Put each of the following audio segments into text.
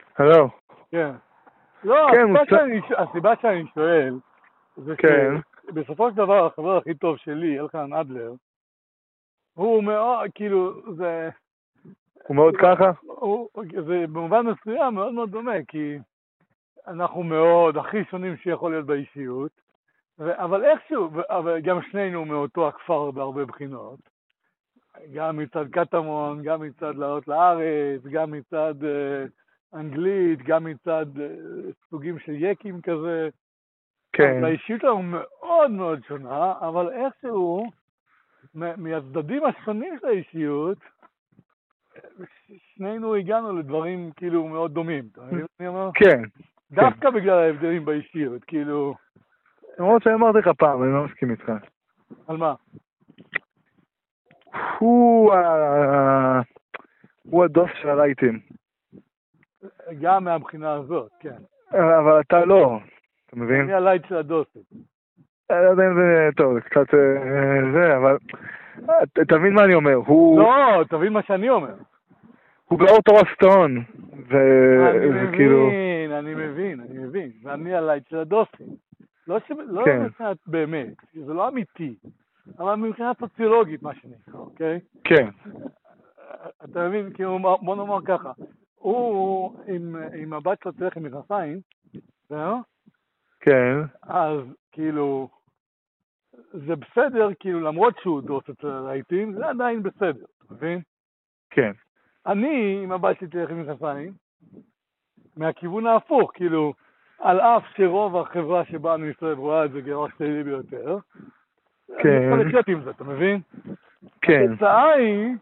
הלו. כן. לא, כן, הסיבה שאני שואל, זה כן. שבסופו של דבר החבר הכי טוב שלי, אלחנן אדלר, הוא מאוד, כאילו, זה... הוא מאוד ככה? זה במובן מסוים מאוד מאוד דומה, כי אנחנו מאוד הכי שונים שיכול להיות באישיות, אבל איכשהו, אבל גם שנינו מאותו הכפר בהרבה בחינות, גם מצד קטמון, גם מצד לעלות לארץ, גם מצד אנגלית, גם מצד סוגים של יקים כזה. כן. האישיות שלנו מאוד מאוד שונה, אבל איכשהו, מהצדדים השונים של האישיות, שנינו הגענו לדברים כאילו מאוד דומים. אתה מבין מה אני אומר? כן. דווקא בגלל ההבדלים באישיות, כאילו... למרות שאמרתי לך פעם, אני לא מסכים איתך. על מה? הוא הדוס של הלייטים. גם מהבחינה הזאת, כן. אבל אתה לא, אתה מבין? אני הלייט של הדוסת. לא יודע אם זה טוב, זה קצת זה, אבל תבין מה אני אומר. לא, תבין מה שאני אומר. הוא באורתורסטון, וכאילו... אני מבין. ואני הלייט של הדוסת. לא מבחינת באמת, זה לא אמיתי, אבל מבחינת סוציולוגית, מה שנקרא, אוקיי? כן. אתה מבין, כאילו, בוא נאמר ככה, הוא עם הבת שלו תלך עם מכנסיים, זהו? כן. אז כאילו, זה בסדר, כאילו, למרות שהוא דוס אצל הלייטים, זה עדיין בסדר, אתה מבין? כן. אני עם הבת שלי תלך עם מכנסיים, מהכיוון ההפוך, כאילו, על אף שרוב החברה שבה אני מסתובב רואה את זה גרוע שלילי ביותר, אני יכול לחיות עם זה, אתה מבין? כן. התוצאה היא...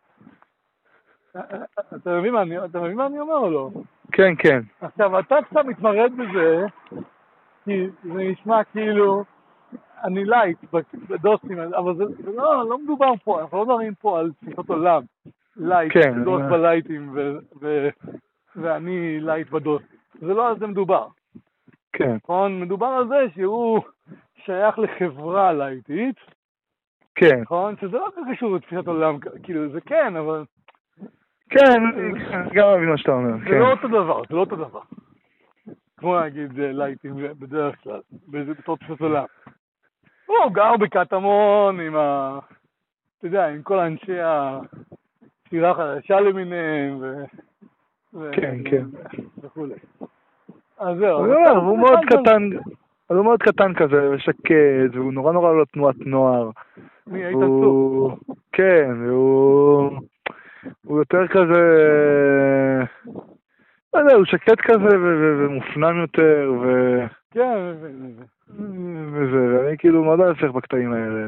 אתה מבין מה אני אומר או לא? כן, כן. עכשיו, אתה קצת מתמרד בזה, כי זה נשמע כאילו, אני לייט בדוסים, אבל זה לא מדובר פה, אנחנו לא מדברים פה על תפיסות עולם, לייט, דוס בלייטים ואני לייט בדוסים. זה לא על זה מדובר. כן. נכון? מדובר על זה שהוא שייך לחברה לייטית. כן. נכון? שזה לא כל קשור לתפיסת עולם, כאילו זה כן, אבל... כן, גם מבין מה שאתה אומר. זה לא אותו דבר, כמו להגיד לייטים בדרך כלל, בתור תפיסת עולם. הוא גר בקטמון עם אתה יודע, עם כל אנשי השירה החדשה למיניהם כן, כן. וכולי. אז זהו. הוא מאוד קטן כזה, ושקט, והוא נורא לא תנועת נוער. מי, היית צור? כן, הוא יותר כזה... לא יודע, הוא שקט כזה ומופנם יותר, כן, וזה, ואני כאילו מאוד אצלך בקטעים האלה,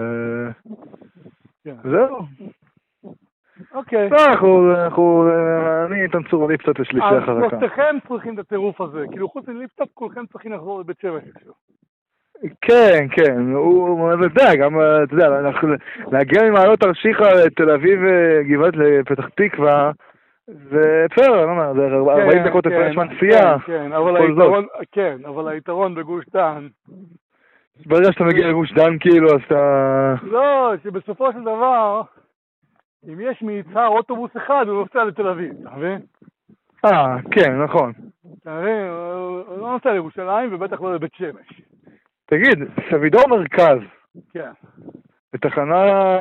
זהו. אוקיי. אני איתן צור, אני קצת יש לי שליח חזקה. אז שלושתכם צריכים את הטירוף הזה, כאילו חוץ מליפטאפ כולכם צריכים לחזור לבית שמש איכשהו. כן, כן, הוא יודע, גם, אתה יודע, להגיע ממעלות תרשיחא לתל אביב, גבעת לפתח תקווה, זה בסדר, אני אומר, זה 40 דקות הפרש מהנסיעה. כן, אבל היתרון בגוש דן... ברגע שאתה מגיע לגוש דן כאילו, אז אתה... לא, שבסופו של דבר, אם יש מיצהר אוטובוס אחד, הוא נוסע לתל אביב, אתה מבין? כן, נכון. אתה מבין, הוא לא נוסע לירושלים ובטח לא לבית שמש. תגיד, סבידור מרכז. כן. בתחנה...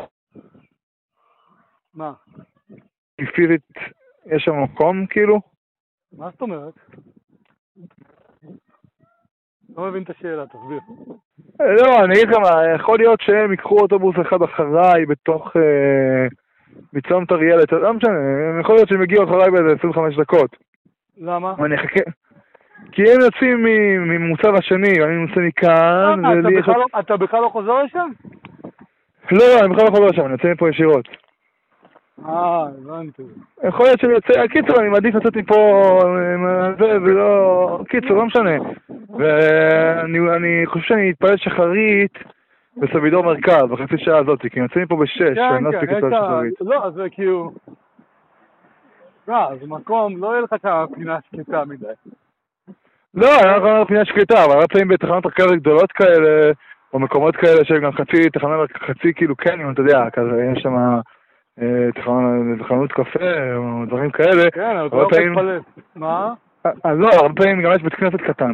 מה? פיזית, יש שם מקום כאילו? מה זאת אומרת? לא מבין את השאלה, תסביר. לא, אני אגיד לך מה, יכול להיות שהם ייקחו אוטובוס אחד אחריי בתוך מצומת אריאלת, לא משנה, יכול להיות שהם יגיעו אחריי באיזה 25 דקות. למה? אני אחכה, כי הם יוצאים ממוצב השני, ואני נוצא מכאן, אתה בכלל לא חוזר לשם? לא, אני בכלל לא חוזר לשם, אני יוצא מפה ישירות. הבנתי. יכול להיות שאני יוצא, קיצור, אני מעדיף לצאת מפה, ולא, קיצור, לא משנה. ואני חושב שאני אתפלל שחרית בסבידור מרכז, בחצי שעה הזאת, כי אני יוצא מפה ב6, ואני לא אספיק להתפלל שחרית. לא, זה כאילו... זה מקום, לא יהיה לך כמה פינה שקטה מדי. לא, אני לא יכול פינה שקטה, אבל רצאים בתחנות רכבת גדולות כאלה, או מקומות כאלה שהם גם חצי, תחנה חצי כאילו קניון, אתה יודע, כזה, יש שם תחנות קפה, או דברים כאלה. כן, אבל אתה לא יכול להתפלט. מה? לא, הרבה פעמים גם יש בית כנסת קטן.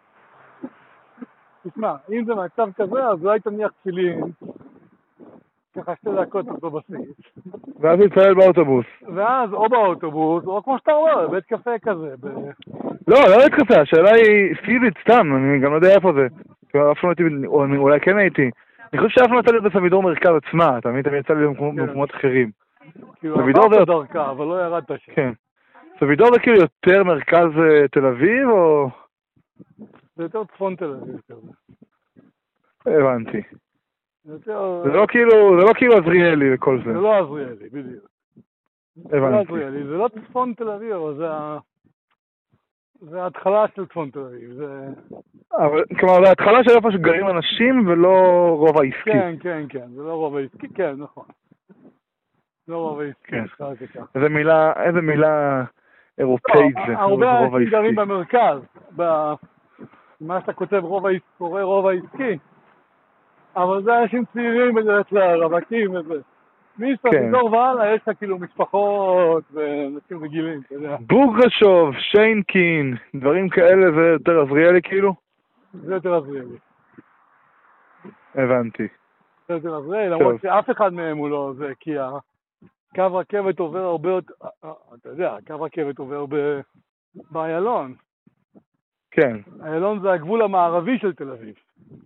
תשמע, אם זה מצב כזה, אז אולי תניח תפילין, ככה 2 דקות אותו בבסיס. ואז להתפלל באוטובוס. ואז או באוטובוס, או כמו שאתה אומר, בית קפה כזה. לא בית קפה, השאלה היא פיזית סתם, אני גם לא יודע איפה זה. אף פעם הייתי, או אולי כן הייתי. אני חושב שאף פעם יצא לי בסבידור מרכז עצמה, תמיד יצא לי במקומות אחרים. כאילו עברת דרכה, אבל לא ירדת שם. כן. סבידור זה כאילו יותר מרכז תל אביב, או... זה יותר צפון תל אביב כזה. הבנתי. זה לא כאילו עזריאלי וכל זה. זה לא עזריאלי, בדיוק. הבנתי. זה לא צפון תל אביב, אבל זה ההתחלה של צפון תל אביב. אבל כלומר, זה ההתחלה של איפה שגרים אנשים ולא רוב העסקי. כן, זה לא רוב העסקי, כן, נכון. לא רוב העסקי. איזה מילה אירופאית זה, הרבה אנשים גרים במרכז, מה שאתה כותב רוב העסקי, אבל זה אנשים צעירים בדרך כלל, רווקים וזה. מסבידור והלאה יש לך כאילו משפחות ואנשים רגילים, אתה יודע. בוגרשוב, שיינקין, דברים כאלה, זה יותר עזריאלי כאילו? זה יותר עזריאלי. הבנתי. זה יותר עזריאלי, למרות שאף אחד מהם הוא לא זה, כי קו רכבת עובר הרבה יותר, אתה יודע, קו רכבת עובר באיילון. כן. איילון זה הגבול המערבי של תל אביב.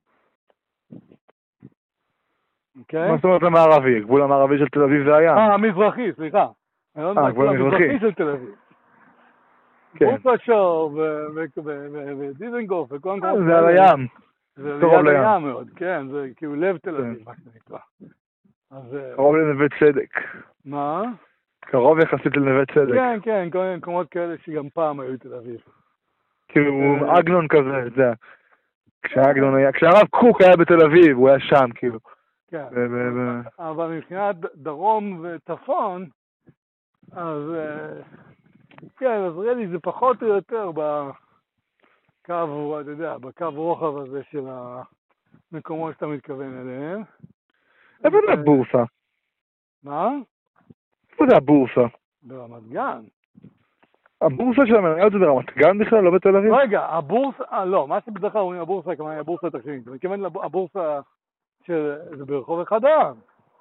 מה זאת אומרת המערבי? הגבול המערבי של תל אביב זה היה? המזרחי, סליחה. הגבול המזרחי של תל אביב. בורקשוב ודיזנגוף וכל מקום. זה על הים. זה ליד הים מאוד, כן, זה כאילו לב תל אביב, מה שנקרא. קרוב לנווה צדק. מה? קרוב יחסית לנווה צדק. כן, כל מיני מקומות כאלה שגם פעם היו תל אביב. כאילו עגנון כזה, זה. כשהרב קוק היה בתל אביב, הוא היה שם, כאילו. כן, אבל מבחינת דרום וצפון, אז כן, עזריאלי זה פחות או יותר בקו, אתה יודע, בקו רוחב הזה של המקומות שאתה מתכוון אליהם. איפה זה הבורסה? מה? איפה זה הבורסה? ברמת גן. הבורסה של המניות זה ברמת גן בכלל, לא בתל אביב? רגע, הבורסה, לא, מה שבדרך כלל אומרים הבורסה, כמובן הבורסה התקשיבית, אני מתכוון לבורסה שזה ברחוב אחד העם.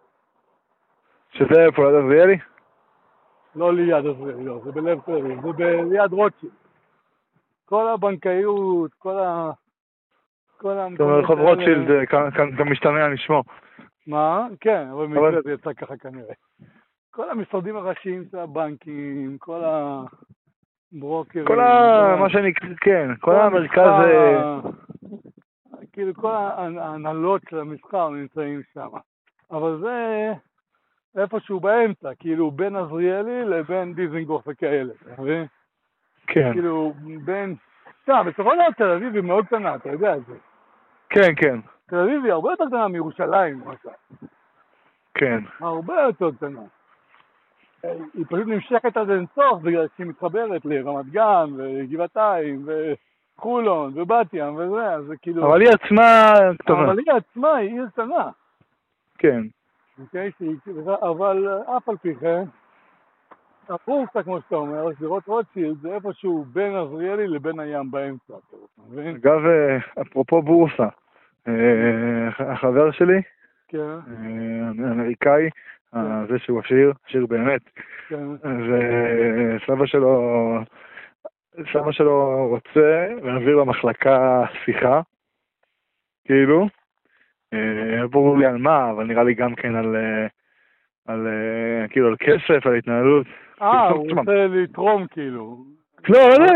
שזה איפה, ליד עזריאלי? לא ליד עזריאלי, לא, זה בלב תל אביב, זה ליד רוטשילד. כל הבנקאיות, כל זאת אומרת, רחוב רוטשילד, כאן משתמע לשמו. מה? כן, אבל במקרה זה יצא ככה כנראה. כל המשרדים הראשיים של הבנקים, כל הברוקרים. מה שאני, כן, כל המרכז... כאילו כל ההנהלות של המסחר נמצאים שם. אבל זה איפשהו באמצע, כאילו בין עזריאלי לבין דיזנגוף וכאלה, אתה מבין? כן. כאילו בין... בסופו של דבר תל אביב היא מאוד קטנה, אתה יודע את זה. כן. תל אביב היא הרבה יותר קטנה מירושלים, למשל. כן. הרבה יותר קטנה. היא פשוט נמשכת עד אינסוף בגלל שהיא מתחברת לרמת גן וגבעתיים וחולון ובת ים וזה, אז זה כאילו... אבל היא עצמה קטנה. אבל היא עצמה היא עיר קטנה. כן. אבל אף על פי כן, הבורסה, כמו שאתה אומר, שדרות רוטשילד, זה איפשהו בין עזריאלי לבין הים באמצע. אגב, אפרופו בורסה, החבר שלי, האמריקאי, זה שהוא עשיר באמת, וסבא שלו רוצה להעביר למחלקה שיחה, כאילו, ברור לי על מה, אבל נראה לי גם כן על כסף, על התנהלות. הוא רוצה לתרום כאילו. לא,